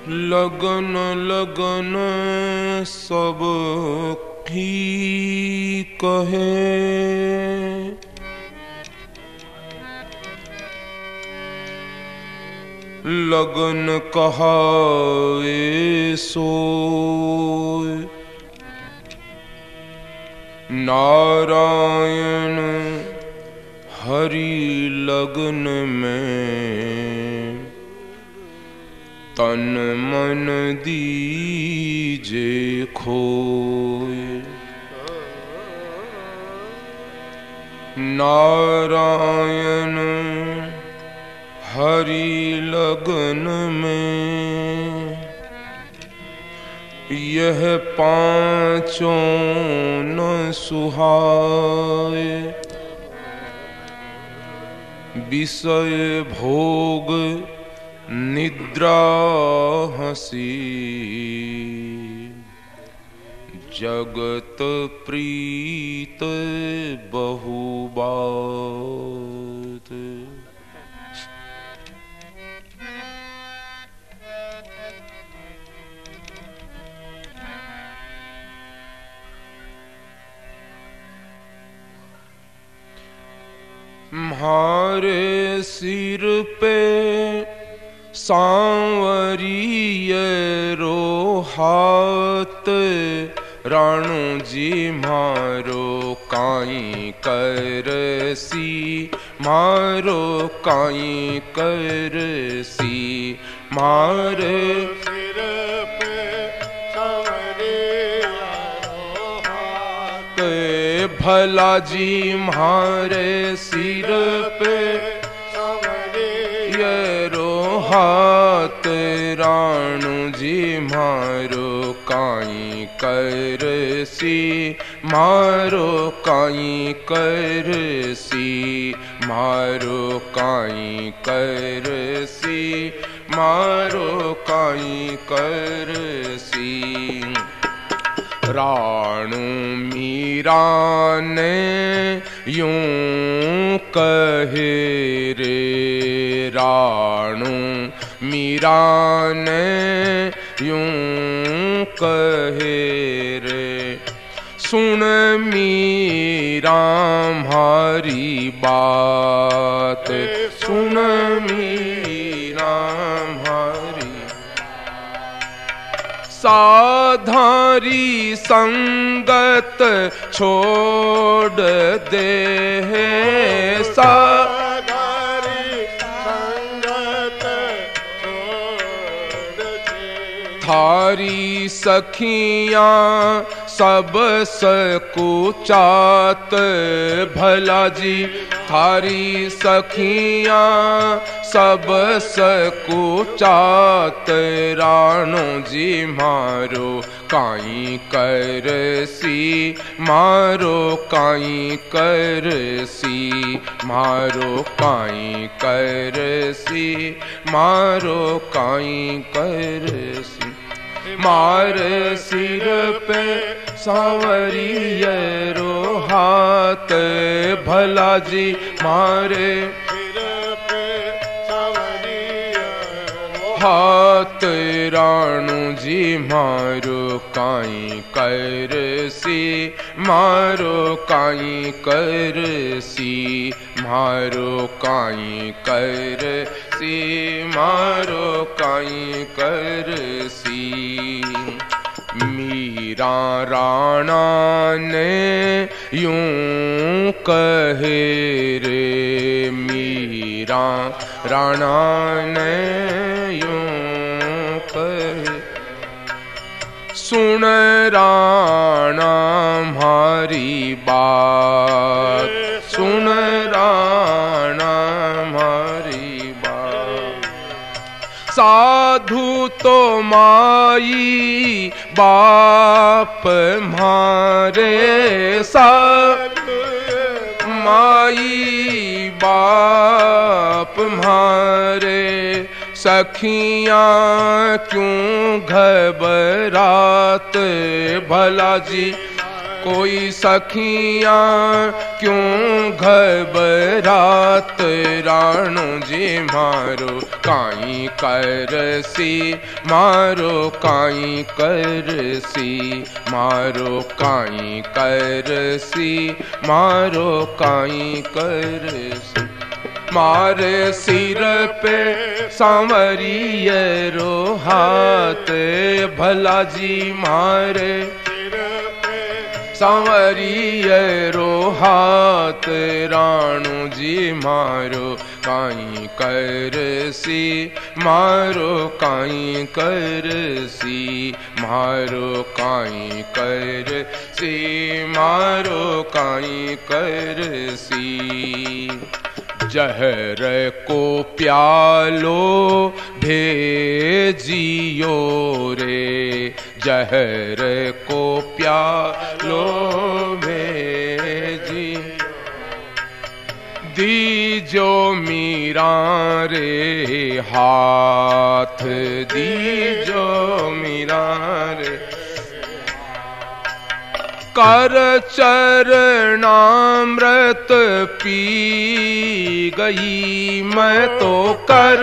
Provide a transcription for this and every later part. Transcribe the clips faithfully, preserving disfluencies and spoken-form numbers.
लगन लगन सब ही कहे, लगन कहाए सोए। नारायण हरि लगन में तन मन दीजे खोए। नारायण हरि लगन में यह पांचों न सुहाए। विषय भोग निद्रा हंसी, जगत प्रीत बहुबात। म्हारे सिर पे सांवरिये रो हाथ, राणू जी मारो काई करसी, मारो काई करसी। मारे सिर पे सांवरिया रो हाथ, भला जी मारे सिर पे सांवरिये रो हाथ, राणू जी मारो काई करसी, मारो काई करसी। मारो काई करसी, मारो काई करसी। राणू मीरा ने यूं कहे रे, राणू मीरा ने यूं कहे रे। सुन मीरा हमारी बात, सुन मीरा हमारी। साधारी संगत छोड़ दे, साधारी संगत छोड़ दे। थारी सखियां सब सकुचात, भला जी थारी सखियां सब सकुचात, राणो जी मारो काई करसी, मारो काई करसी। मारो काई करसी, मारो काई करसी। मार सिर पे सांवरिये रो हाथ, भला जी मारे सिर पे सांवरिया रो हाथ, राणू जी मारो काई करसी, मारो काई करसी। मारो काई करसी, मारो काई करसी। मीरा राणा ने यूं कहे रे, मीरा राणा ने यूं कहे। सुन राणा हमारी बात, सुन राणा हमारी बात। साधु तो माई बाप मारे, साधु माई बाप मारे। सखियां क्यों घबरात, भला जी कोई सखियां क्यों घबरात राणो जी मारो काई करसी मारो काई करसी मारो काई करसी मारो काई करसी मारे सिर पे सांवरिये रो हाथ भला जी मारे सांवरिये रो हाथ राणो जी मारो काई करसी मारो काई करसी मारो काई करसी मारो काई करसी जहर को प्यालो भेजियो रे जहर को प्यालो भेजी दीजो मीरा रे हाथ दीजो मीरा रे कर चरणामृत पी गई मैं तो कर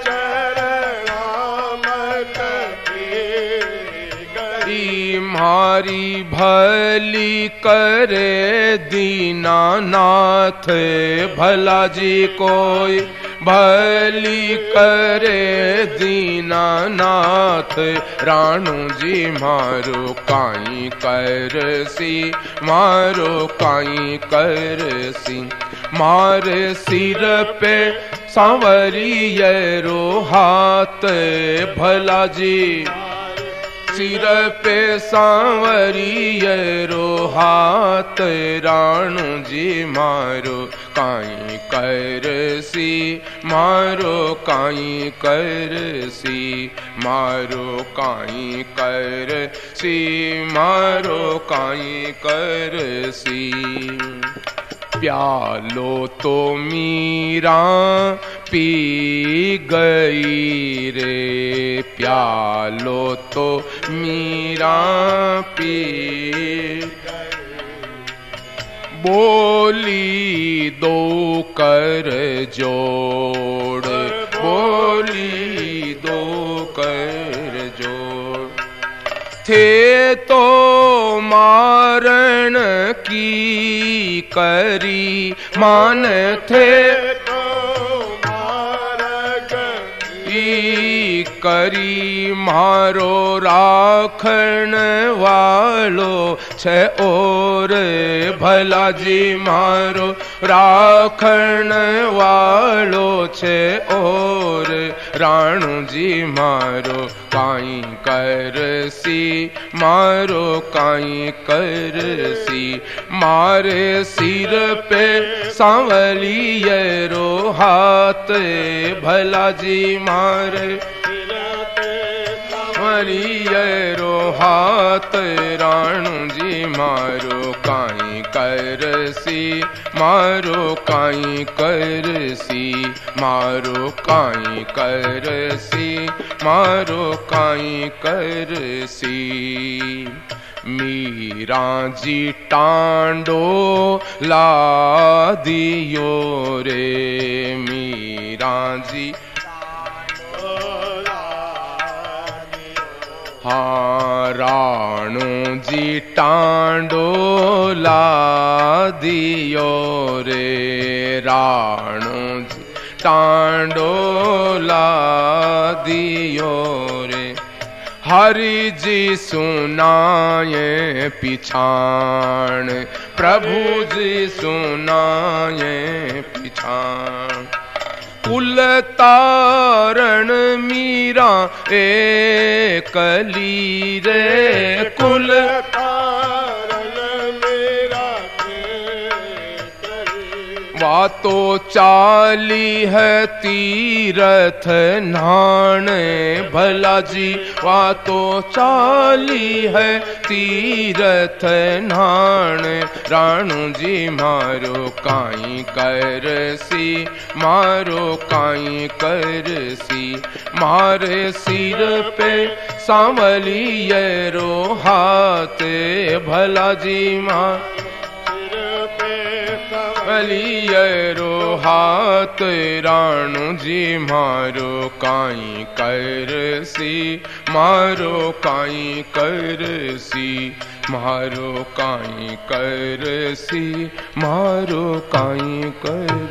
चरणामृत पी गई मारी भली करे दीनानाथ भला जी कोई भली करे दीनानाथ राणो जी मारो काई करसी मारो काई करसी मारे सिर पे सांवरिये रो हाथ भला जी सिर पे सांवरिये रो हाथ राणो जी मारो काई करसी मारो काई करसी मारो काई करसी मारो काई करसी प्यालो तो मीरा पी गई रे प्यालो तो मीरा पी बोली दो कर जोड़ बोली दो कर जोड़ थे तो मारण की करी मान थे करी मारो राखण वालो छे और भला जी मारो राखण वालो छे और राणो जी मारो काई करसी मारो काई करसी मारे सिर पे सांवलिये रो हाथ भला जी मारे सांवलिये रो हाथ राणो जी मारो काई करसी मारो काई करसी मारो काई करसी मारो काई करसी मीरा जी टांडो ला दियो रे मीरा जी हाँ राणो जी टांडो ला दियो रे राणो जी टांडो ला दियो रे हरि जी सुनाए पिछाण प्रभु जी सुनाए पिछाण कुल तारण मीरा एकली रे कुल तारण मेरा वा तो चाली है तीरथ नाने भला जी वा तो चाली है तीरथ नाने राणो जी मारो काई करसी मारो काई करसी मारे सिर पे सांवलिये रो हाथ भला जी मार सिर पे सांवलिये रो हाथ राणू जी मारो काई करसी मारो काई करसी मारो काई करसी मारो काई कर